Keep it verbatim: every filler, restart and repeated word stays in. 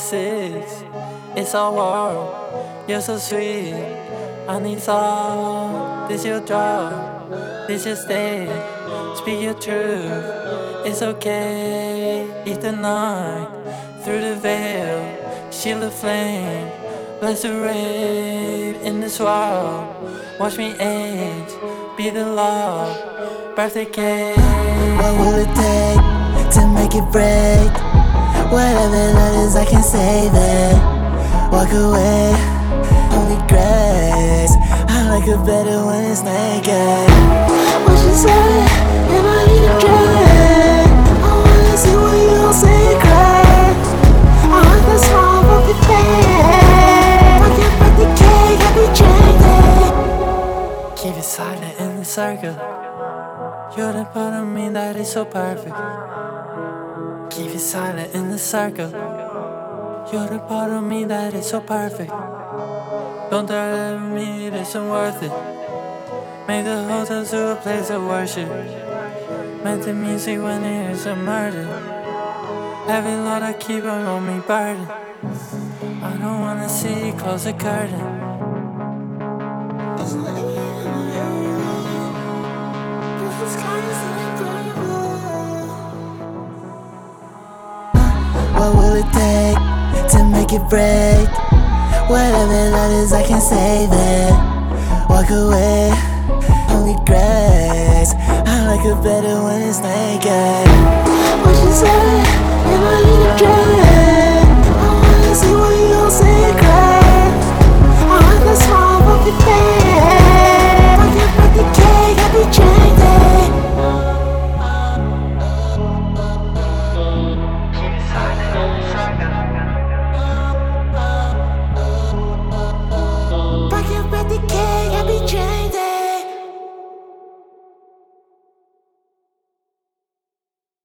six. It's our world, you're so sweet. I need thought, this your drop, this your state. Speak your truth, it's okay. Eat the night, through the veil, shield the flame. Bless the rave in this world. Watch me age, be the love, birthday cake. What will it take to make it break? Whatever that is, I can save it. Walk away, holy grace. I like it better when it's naked. What you say, am I need a drink? I wanna see what you gon' say, cry. I want the small broken thing. Forget about the cake, I be drinking. Keep it silent in the circle. You're the part of me that is so perfect. Keep it silent in the circle. You're the part of me that is so perfect. Don't tell me it isn't worth it. Make the hotel to a place of worship. Make the music when it is a murder. Every Lord I keep on me burden. I don't wanna see you close the curtain. What will it take to make it break? Whatever that is, I can save it. Walk away, holy grace. I like it better when it's naked. What you say, am I need a drink?